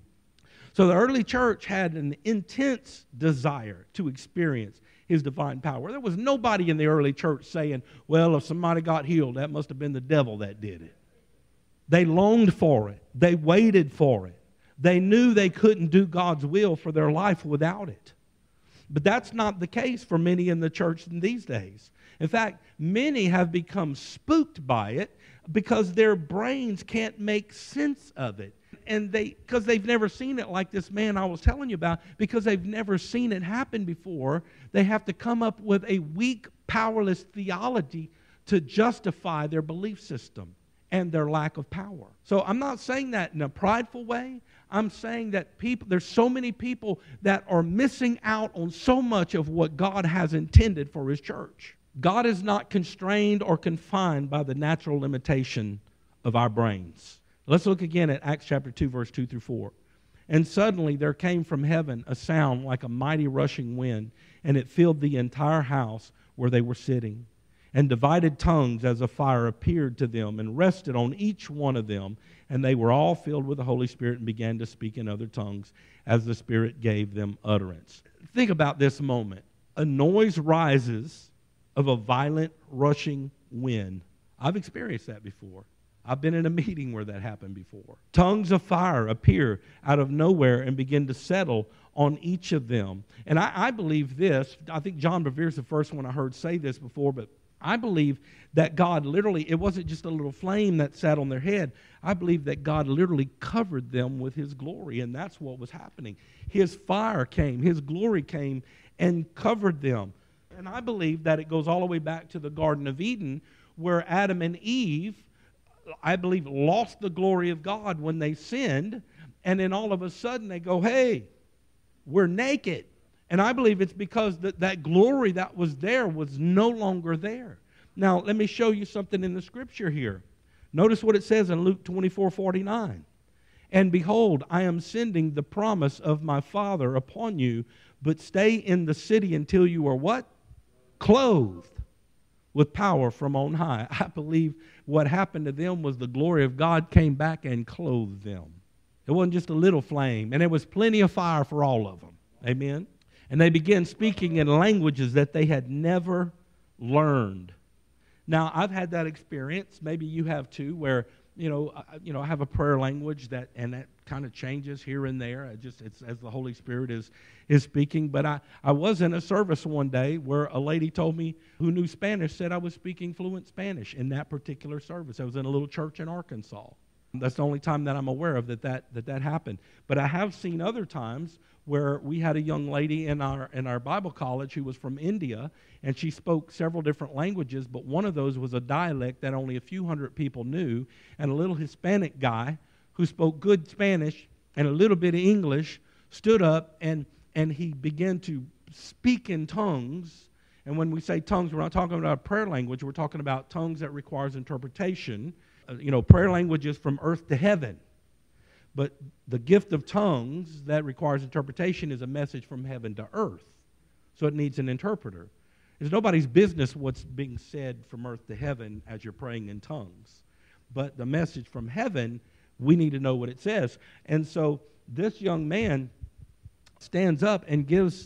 So the early church had an intense desire to experience his divine power. There was nobody in the early church saying, well, if somebody got healed, that must have been the devil that did it. They longed for it. They waited for it. They knew they couldn't do God's will for their life without it. But that's not the case for many in the church in these days. In fact, many have become spooked by it because their brains can't make sense of it. And because they've never seen it like this man I was telling you about, because they've never seen it happen before, they have to come up with a weak, powerless theology to justify their belief system and their lack of power. So I'm not saying that in a prideful way. I'm saying that there's so many people that are missing out on so much of what God has intended for His church. God is not constrained or confined by the natural limitation of our brains. Let's look again at Acts chapter 2, verse 2 through 4. And suddenly there came from heaven a sound like a mighty rushing wind, and it filled the entire house where they were sitting. And divided tongues as a fire appeared to them and rested on each one of them. And they were all filled with the Holy Spirit and began to speak in other tongues as the Spirit gave them utterance. Think about this moment. A noise rises of a violent rushing wind. I've experienced that before. I've been in a meeting where that happened before. Tongues of fire appear out of nowhere and begin to settle on each of them. And I believe this. I think John Bevere is the first one I heard say this before, but I believe that God literally, it wasn't just a little flame that sat on their head. I believe that God literally covered them with His glory, and that's what was happening. His fire came, His glory came and covered them. And I believe that it goes all the way back to the Garden of Eden, where Adam and Eve, I believe, lost the glory of God when they sinned, and then all of a sudden they go, hey, we're naked. And I believe it's because that glory that was there was no longer there. Now, let me show you something in the Scripture here. Notice what it says in Luke 24:49. And behold, I am sending the promise of my Father upon you, but stay in the city until you are what? Clothed with power from on high. I believe what happened to them was the glory of God came back and clothed them. It wasn't just a little flame, and there was plenty of fire for all of them. Amen? And they began speaking in languages that they had never learned. Now, I've had that experience. Maybe you have too, where I have a prayer language that kind of changes here and there. It's as the Holy Spirit is speaking. But I was in a service one day where a lady told me who knew Spanish said I was speaking fluent Spanish in that particular service. I was in a little church in Arkansas. That's the only time that I'm aware of that happened. But I have seen other times where we had a young lady in our Bible college who was from India, and she spoke several different languages, but one of those was a dialect that only a few hundred people knew, and a little Hispanic guy who spoke good Spanish and a little bit of English stood up and he began to speak in tongues. And when we say tongues, we're not talking about a prayer language. We're talking about tongues that requires interpretation. Prayer language is from earth to heaven. But the gift of tongues that requires interpretation is a message from heaven to earth. So it needs an interpreter. It's nobody's business what's being said from earth to heaven as you're praying in tongues. But the message from heaven, we need to know what it says. And so this young man stands up and gives,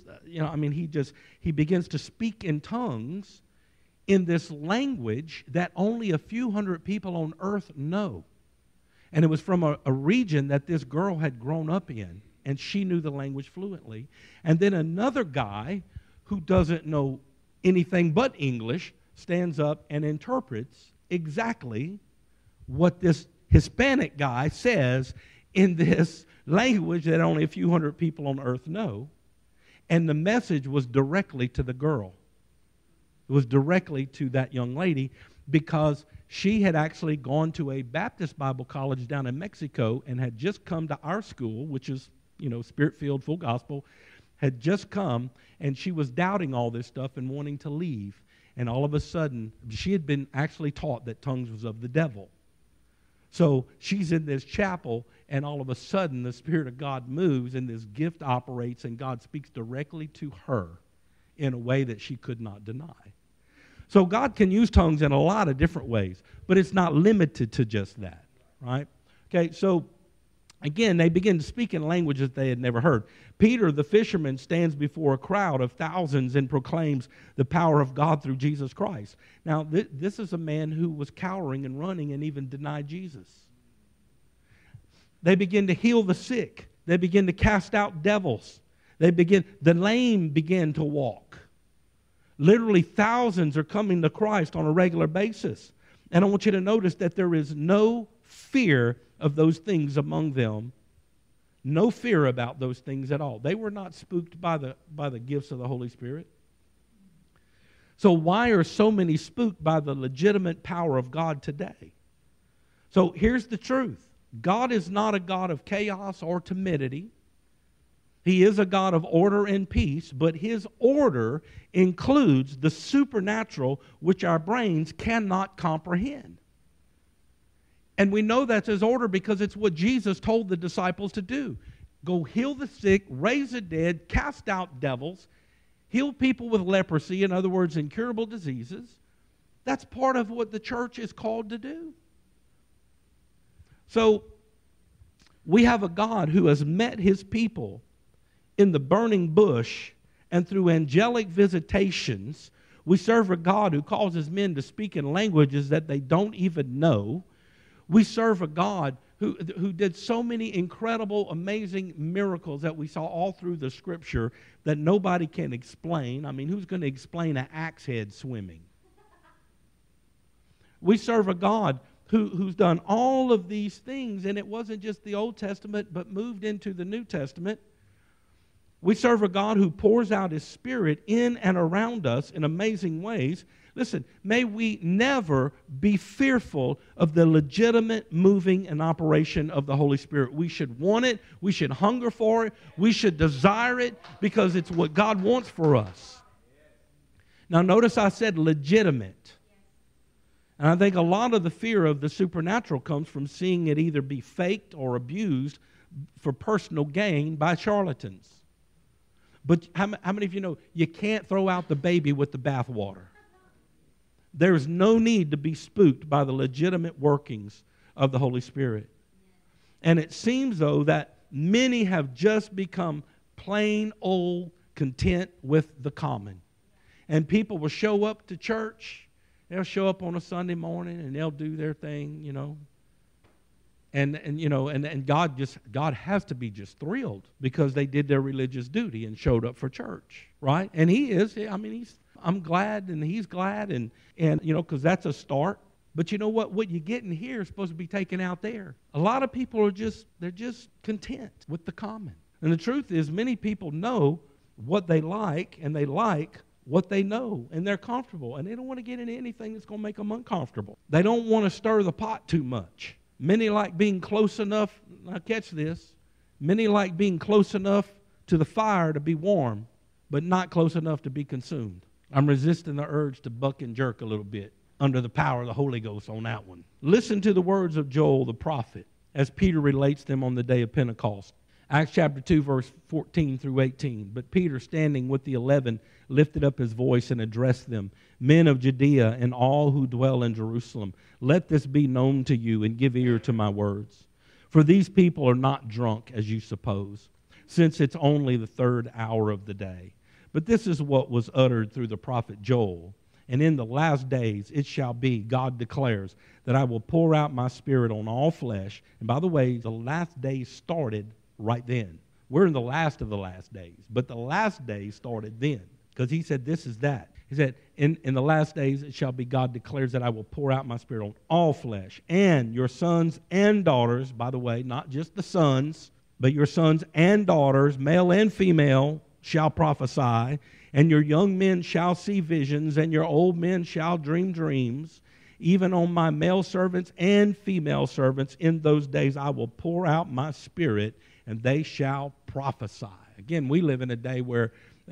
he begins to speak in tongues in this language that only a few hundred people on earth know. And it was from a region that this girl had grown up in, and she knew the language fluently. And then another guy who doesn't know anything but English stands up and interprets exactly what this Hispanic guy says in this language that only a few hundred people on earth know. And the message was directly to the girl. It was directly to that young lady. because she had actually gone to a Baptist Bible college down in Mexico and had just come to our school, which is, Spirit-filled, full gospel, had just come, and she was doubting all this stuff and wanting to leave. And all of a sudden, she had been actually taught that tongues was of the devil. So she's in this chapel, and all of a sudden, the Spirit of God moves, and this gift operates, and God speaks directly to her in a way that she could not deny. So God can use tongues in a lot of different ways, but it's not limited to just that, right? Okay, so again, they begin to speak in languages they had never heard. Peter, the fisherman, stands before a crowd of thousands and proclaims the power of God through Jesus Christ. Now, this is a man who was cowering and running and even denied Jesus. They begin to heal the sick. They begin to cast out devils. The lame begin to walk. Literally thousands are coming to Christ on a regular basis. And I want you to notice that there is no fear of those things among them. No fear about those things at all. They were not spooked by the gifts of the Holy Spirit. So why are so many spooked by the legitimate power of God today? So here's the truth. God is not a God of chaos or timidity. He is a God of order and peace, but His order includes the supernatural, which our brains cannot comprehend. And we know that's His order because it's what Jesus told the disciples to do. Go heal the sick, raise the dead, cast out devils, heal people with leprosy, in other words, incurable diseases. That's part of what the church is called to do. So we have a God who has met His people in the burning bush, and through angelic visitations. We serve a God who causes men to speak in languages that they don't even know. We serve a God who did so many incredible, amazing miracles that we saw all through the Scripture that nobody can explain. I mean, who's going to explain an axe head swimming? We serve a God who's done all of these things, and it wasn't just the Old Testament, but moved into the New Testament. We serve a God who pours out His Spirit in and around us in amazing ways. Listen, may we never be fearful of the legitimate moving and operation of the Holy Spirit. We should want it. We should hunger for it. We should desire it because it's what God wants for us. Now, notice I said legitimate. And I think a lot of the fear of the supernatural comes from seeing it either be faked or abused for personal gain by charlatans. But how many of you know you can't throw out the baby with the bathwater? There's no need to be spooked by the legitimate workings of the Holy Spirit. And it seems, though, that many have just become plain old content with the common. And people will show up to church. They'll show up on a Sunday morning and they'll do their thing, And God has to be just thrilled because they did their religious duty and showed up for church, right? And He is. I mean, I'm glad and He's glad and because that's a start. But you know what? What you get in here is supposed to be taken out there. A lot of people they're just content with the common. And the truth is, many people know what they like and they like what they know, and they're comfortable, and they don't want to get into anything that's going to make them uncomfortable. They don't want to stir the pot too much. Many like being close enough, now catch this, many like being close enough to the fire to be warm, but not close enough to be consumed. I'm resisting the urge to buck and jerk a little bit under the power of the Holy Ghost on that one. Listen to the words of Joel the prophet as Peter relates them on the day of Pentecost. Acts chapter 2, verse 14 through 18. But Peter, standing with the 11, lifted up his voice and addressed them. Men of Judea and all who dwell in Jerusalem, let this be known to you and give ear to my words. For these people are not drunk, as you suppose, since it's only the third hour of the day. But this is what was uttered through the prophet Joel. And in the last days it shall be, God declares, that I will pour out my Spirit on all flesh. And by the way, the last days started right then. We're in the last of the last days, but the last days started then, because He said this is that. He said, in the last days it shall be, God declares, that I will pour out my Spirit on all flesh, and your sons and daughters, by the way, not just the sons, but your sons and daughters, male and female, shall prophesy, and your young men shall see visions, and your old men shall dream dreams. even on my male servants and female servants. In those days I will pour out my Spirit, and they shall prophesy. Again, we live in a day where,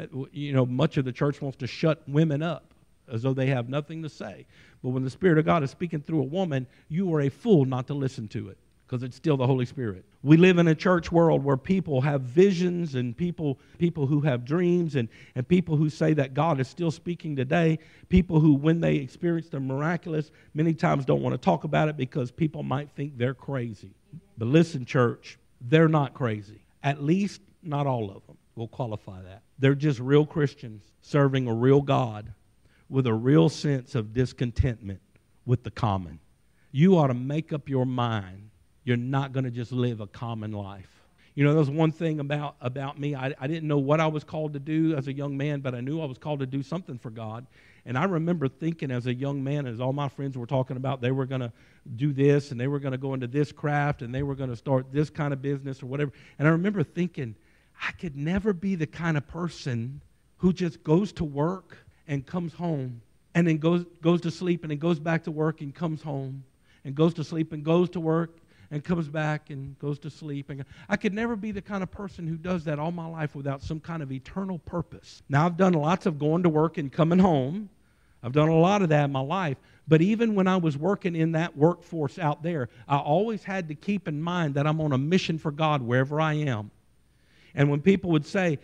much of the church wants to shut women up as though they have nothing to say. But when the Spirit of God is speaking through a woman, you are a fool not to listen to it, because it's still the Holy Spirit. We live in a church world where people have visions, and people who have dreams, and people who say that God is still speaking today. People who, when they experience the miraculous, many times don't want to talk about it because people might think they're crazy. But listen, church, they're not crazy. At least not all of them. We'll qualify that. They're just real Christians serving a real God with a real sense of discontentment with the common. You ought to make up your mind you're not going to just live a common life. There's one thing about me. I didn't know what I was called to do as a young man, but I knew I was called to do something for God. And I remember thinking as a young man, as all my friends were talking about, they were going to do this, and they were going to go into this craft, and they were going to start this kind of business or whatever. And I remember thinking, I could never be the kind of person who just goes to work and comes home, and then goes to sleep, and then goes back to work and comes home, and goes to sleep and goes to work and comes back and goes to sleep. I could never be the kind of person who does that all my life without some kind of eternal purpose. Now, I've done lots of going to work and coming home. I've done a lot of that in my life. But even when I was working in that workforce out there, I always had to keep in mind that I'm on a mission for God wherever I am. And when people would say,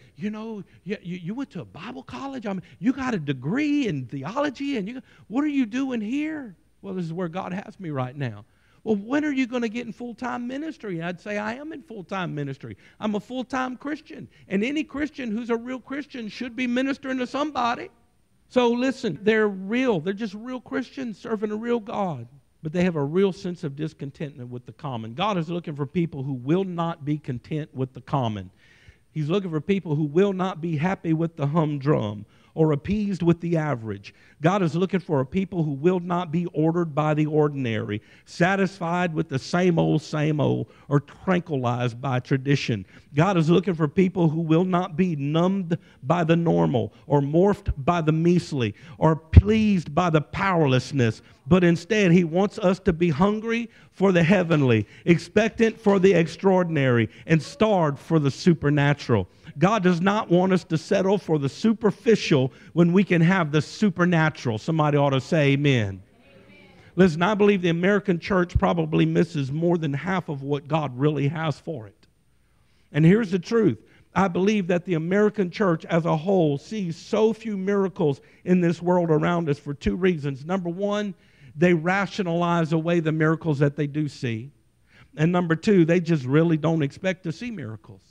you went to a Bible college, you got a degree in theology, and what are you doing here? Well, this is where God has me right now. Well, when are you going to get in full-time ministry? And I'd say, I am in full-time ministry. I'm a full-time Christian. And any Christian who's a real Christian should be ministering to somebody. So listen, they're real. They're just real Christians serving a real God. But they have a real sense of discontentment with the common. God is looking for people who will not be content with the common. He's looking for people who will not be happy with the humdrum or appeased with the average. God is looking for a people who will not be ordered by the ordinary, satisfied with the same old, or tranquilized by tradition. God is looking for people who will not be numbed by the normal, or morphed by the measly, or pleased by the powerlessness, but instead He wants us to be hungry for the heavenly, expectant for the extraordinary, and starved for the supernatural. God does not want us to settle for the superficial when we can have the supernatural. Somebody ought to say amen. Listen, I believe the American church probably misses more than half of what God really has for it. And here's the truth. I believe that the American church as a whole sees so few miracles in this world around us for two reasons. Number one, they rationalize away the miracles that they do see. And number two, they just really don't expect to see miracles.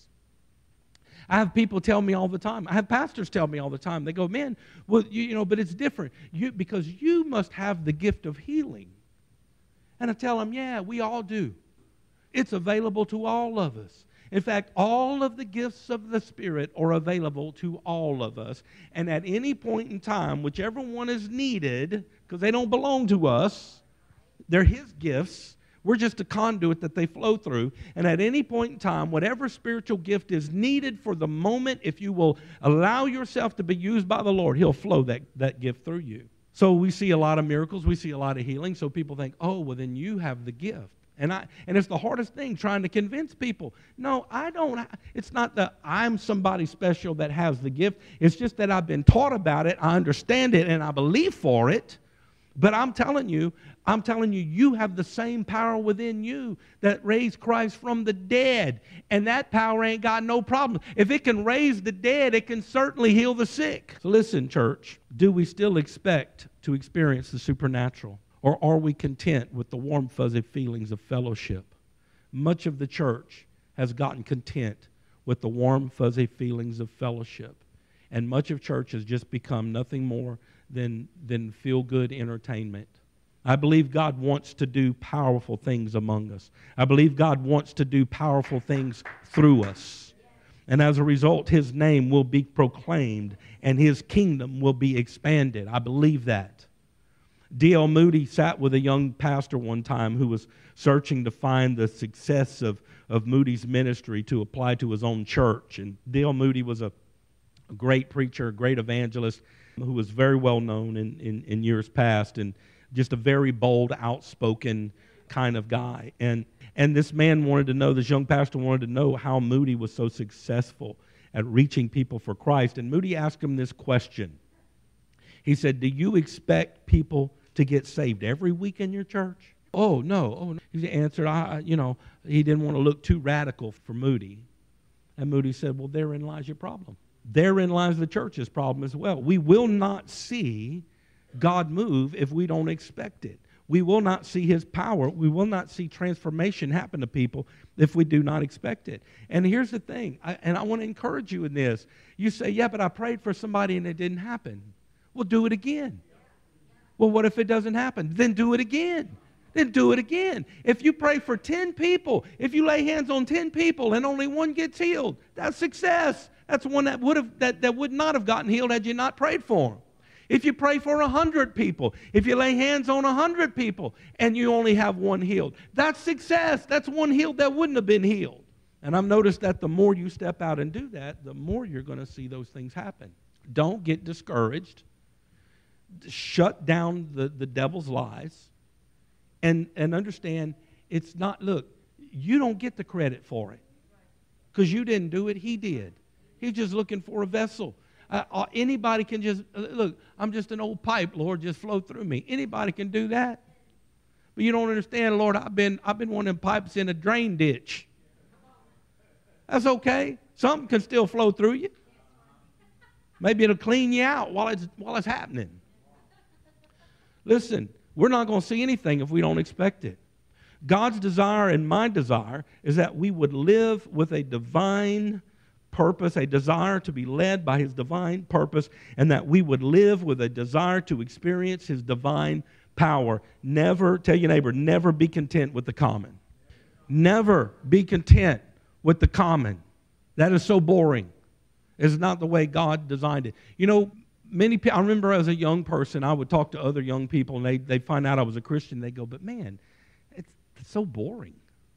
I have people tell me all the time. I have pastors tell me all the time. They go, man, well, but it's different. Because you must have the gift of healing. And I tell them, yeah, we all do. It's available to all of us. In fact, all of the gifts of the Spirit are available to all of us. And at any point in time, whichever one is needed, because they don't belong to us, they're His gifts. We're just a conduit that they flow through. And at any point in time, whatever spiritual gift is needed for the moment, if you will allow yourself to be used by the Lord, He'll flow that gift through you. So we see a lot of miracles. We see a lot of healing. So people think, oh, well, then you have the gift. And it's the hardest thing trying to convince people. No, I don't. It's not that I'm somebody special that has the gift. It's just that I've been taught about it. I understand it and I believe for it. But I'm telling you, you have the same power within you that raised Christ from the dead. And that power ain't got no problem. If it can raise the dead, it can certainly heal the sick. So listen, church, do we still expect to experience the supernatural? Or are we content with the warm, fuzzy feelings of fellowship? Much of the church has gotten content with the warm, fuzzy feelings of fellowship. And much of church has just become nothing more than feel-good entertainment. I believe God wants to do powerful things among us. I believe God wants to do powerful things through us. And as a result, His name will be proclaimed and His kingdom will be expanded. I believe that. D.L. Moody sat with a young pastor one time who was searching to find the success of Moody's ministry to apply to his own church. And D.L. Moody was a great preacher, a great evangelist who was very well known in years past. And just a very bold, outspoken kind of guy. And this man wanted to know, this young pastor wanted to know how Moody was so successful at reaching people for Christ. And Moody asked him this question. He said, do you expect people to get saved every week in your church? Oh, no. Oh, no. He answered, he didn't want to look too radical for Moody. And Moody said, well, therein lies your problem. Therein lies the church's problem as well. We will not see God move if we don't expect it. We will not see His power. We will not see transformation happen to people if we do not expect it. And here's the thing, I want to encourage you in this. You say, yeah, but I prayed for somebody and it didn't happen. Well, do it again. Well, what if it doesn't happen? Then do it again. Then do it again. If you pray for 10 people, if you lay hands on 10 people and only one gets healed, that's success. That's one that would not have gotten healed had you not prayed for them. If you pray for 100 people, if you lay hands on 100 people and you only have one healed, that's success. That's one healed that wouldn't have been healed. And I've noticed that the more you step out and do that, the more you're going to see those things happen. Don't get discouraged. Shut down the devil's lies. And understand, it's not, look, you don't get the credit for it. Because you didn't do it, He did. He's just looking for a vessel. Anybody can just, look, I'm just an old pipe, Lord, just flow through me. Anybody can do that. But you don't understand, Lord, I've been one of them pipes in a drain ditch. That's okay. Something can still flow through you. Maybe it'll clean you out while it's happening. Listen, we're not going to see anything if we don't expect it. God's desire and my desire is that we would live with a divine purpose, a desire to be led by His divine purpose, and that we would live with a desire to experience His divine power. Never, tell your neighbor, never be content with the common. Never be content with the common. That is so boring. It's not the way God designed it. You know, many people, I remember as a young person, I would talk to other young people, and they'd find out I was a Christian. They go, but man, it's so boring.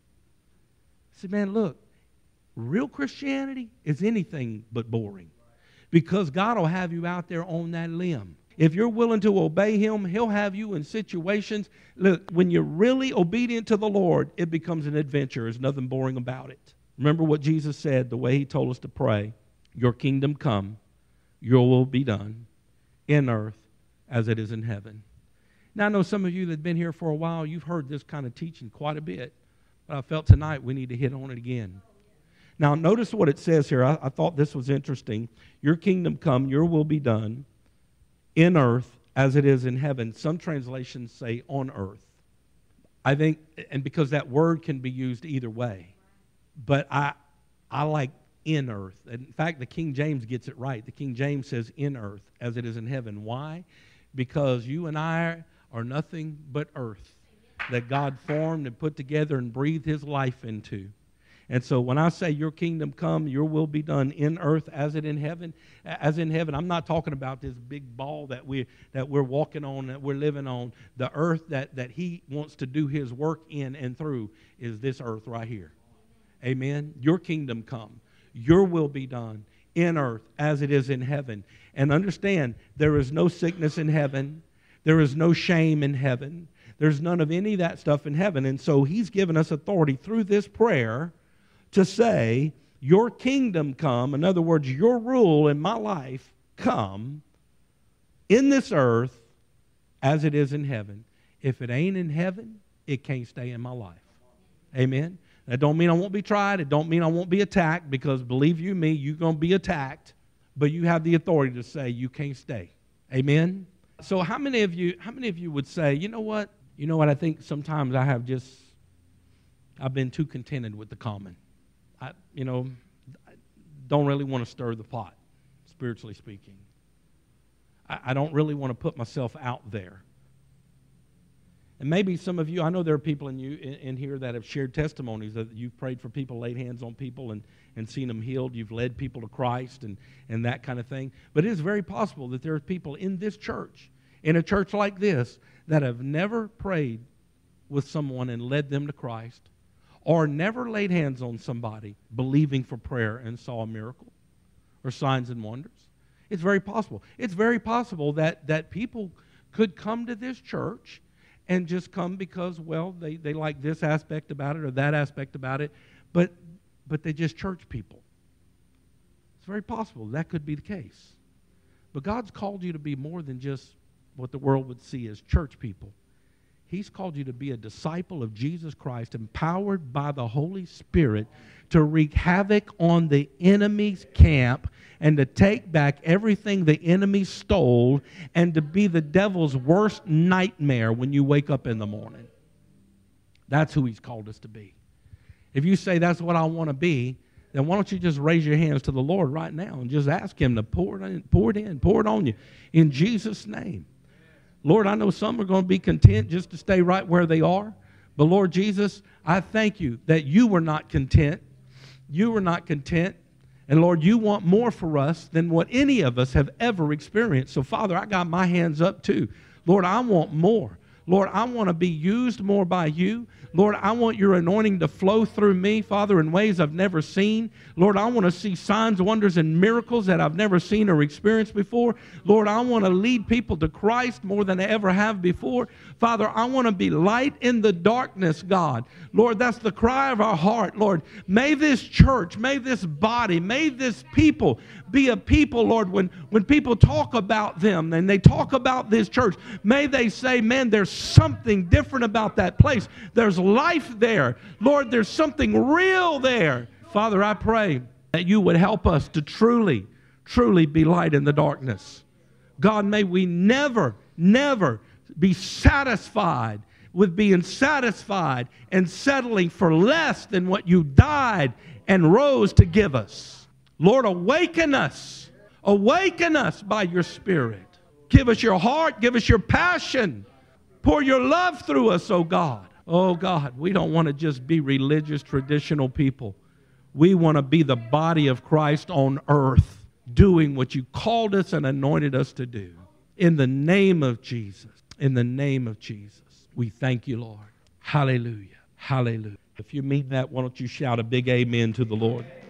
I said, man, look, real Christianity is anything but boring, because God will have you out there on that limb. If you're willing to obey Him, He'll have you in situations. Look, when you're really obedient to the Lord, it becomes an adventure. There's nothing boring about it. Remember what Jesus said, the way He told us to pray. Your kingdom come, your will be done in earth as it is in heaven. Now, I know some of you that have been here for a while, you've heard this kind of teaching quite a bit. But I felt tonight we need to hit on it again. Now, notice what it says here. I thought this was interesting. Your kingdom come, your will be done in earth as it is in heaven. Some translations say on earth. I think, and because that word can be used either way. But I like in earth. In fact, the King James gets it right. The King James says in earth as it is in heaven. Why? Because you and I are nothing but earth that God formed and put together and breathed His life into. And so when I say your kingdom come, your will be done in earth as in heaven, I'm not talking about this big ball that we're walking on, that we're living on. The earth that He wants to do His work in and through is this earth right here. Amen. Your kingdom come. Your will be done in earth as it is in heaven. And understand, there is no sickness in heaven. There is no shame in heaven. There's none of any of that stuff in heaven. And so He's given us authority through this prayer to say, your kingdom come, in other words, your rule in my life come in this earth as it is in heaven. If it ain't in heaven, it can't stay in my life. Amen? That don't mean I won't be tried. It don't mean I won't be attacked, because believe you me, you're going to be attacked, but you have the authority to say you can't stay. Amen? So how many of you would say, you know what, I think sometimes I've been too contented with the common. I don't really want to stir the pot, spiritually speaking. I don't really want to put myself out there. And maybe some of you, I know there are people in here that have shared testimonies that you've prayed for people, laid hands on people, and seen them healed. You've led people to Christ and that kind of thing. But it is very possible that there are people in this church, in a church like this, that have never prayed with someone and led them to Christ, or never laid hands on somebody believing for prayer and saw a miracle or signs and wonders. It's very possible. It's very possible that people could come to this church and just come because, well, they like this aspect about it or that aspect about it, but they just church people. It's very possible that could be the case. But God's called you to be more than just what the world would see as church people. He's called you to be a disciple of Jesus Christ, empowered by the Holy Spirit to wreak havoc on the enemy's camp and to take back everything the enemy stole and to be the devil's worst nightmare when you wake up in the morning. That's who he's called us to be. If you say that's what I want to be, then why don't you just raise your hands to the Lord right now and just ask him to pour it on you in Jesus' name. Lord, I know some are going to be content just to stay right where they are. But Lord Jesus, I thank you that you were not content. You were not content. And Lord, you want more for us than what any of us have ever experienced. So Father, I got my hands up too. Lord, I want more. Lord, I want to be used more by you. Lord, I want your anointing to flow through me, Father, in ways I've never seen. Lord, I want to see signs, wonders, and miracles that I've never seen or experienced before. Lord, I want to lead people to Christ more than I ever have before. Father, I want to be light in the darkness, God. Lord, that's the cry of our heart, Lord. May this church, may this body, may this people be a people, Lord, when people talk about them and they talk about this church, may they say, man, there's something different about that place. There's life there. Lord, there's something real there. Father, I pray that you would help us to truly, truly be light in the darkness. God, may we never, never be satisfied with being satisfied and settling for less than what you died and rose to give us. Lord, awaken us. Awaken us by your Spirit. Give us your heart. Give us your passion. Pour your love through us, oh God. Oh God, we don't want to just be religious, traditional people. We want to be the body of Christ on earth, doing what you called us and anointed us to do. In the name of Jesus. In the name of Jesus. We thank you, Lord. Hallelujah. Hallelujah. If you mean that, why don't you shout a big amen to the Lord?